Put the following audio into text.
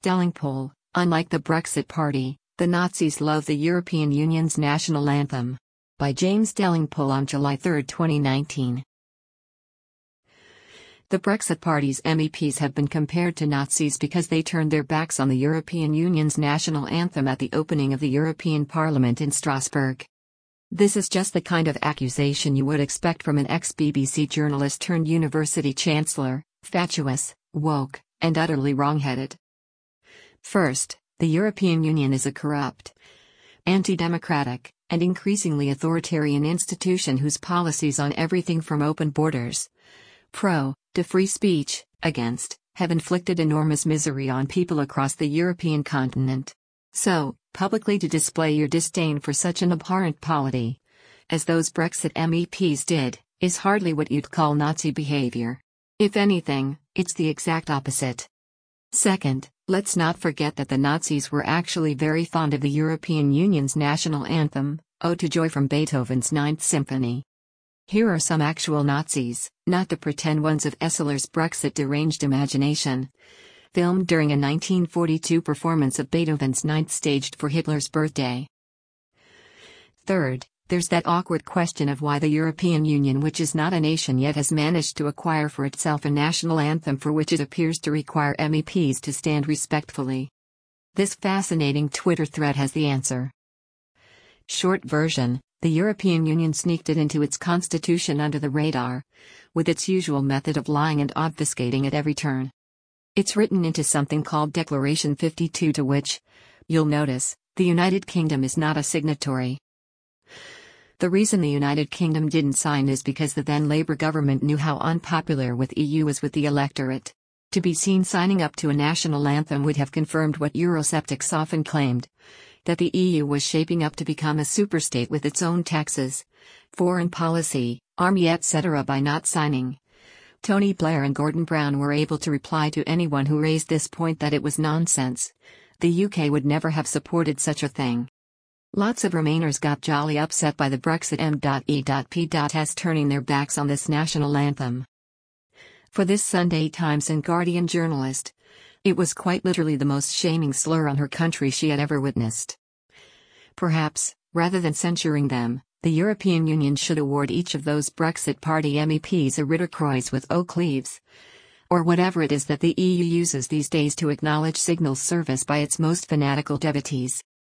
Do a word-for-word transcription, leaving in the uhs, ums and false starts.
Delingpole, unlike the Brexit Party, the Nazis love the European Union's national anthem. By James Delingpole on July third, twenty nineteen. The Brexit Party's M E Ps have been compared to Nazis because they turned their backs on the European Union's national anthem at the opening of the European Parliament in Strasbourg. This is just the kind of accusation you would expect from an ex-B B C journalist turned university chancellor, fatuous, woke, and utterly wrong-headed. First, the European Union is a corrupt, anti-democratic, and increasingly authoritarian institution whose policies on everything from open borders, pro, to free speech, against, have inflicted enormous misery on people across the European continent. So, publicly to display your disdain for such an abhorrent polity, as those Brexit M E Ps did, is hardly what you'd call Nazi behavior. If anything, it's the exact opposite. Second, let's not forget that the Nazis were actually very fond of the European Union's national anthem, Ode to Joy from Beethoven's Ninth Symphony. Here are some actual Nazis, not the pretend ones of Esseler's Brexit deranged imagination. Filmed during a nineteen forty-two performance of Beethoven's Ninth staged for Hitler's birthday. Third, there's that awkward question of why the European Union, which is not a nation yet, has managed to acquire for itself a national anthem for which it appears to require M E Ps to stand respectfully. This fascinating Twitter thread has the answer. Short version: the European Union sneaked it into its constitution under the radar, with its usual method of lying and obfuscating at every turn. It's written into something called Declaration fifty-two, to which, you'll notice, the United Kingdom is not a signatory. The reason the United Kingdom didn't sign is because the then Labour government knew how unpopular with E U was with the electorate. To be seen signing up to a national anthem would have confirmed what Eurosceptics often claimed, that the E U was shaping up to become a superstate with its own taxes, foreign policy, army et cetera by not signing. Tony Blair and Gordon Brown were able to reply to anyone who raised this point that it was nonsense. The U K would never have supported such a thing. Lots of Remainers got jolly upset by the Brexit M E P S turning their backs on this national anthem. For this Sunday Times and Guardian journalist, it was quite literally the most shaming slur on her country she had ever witnessed. Perhaps, rather than censuring them, the European Union should award each of those Brexit Party M E Ps a Ritterkreuz with oak leaves, or whatever it is that the E U uses these days to acknowledge signal service by its most fanatical devotees.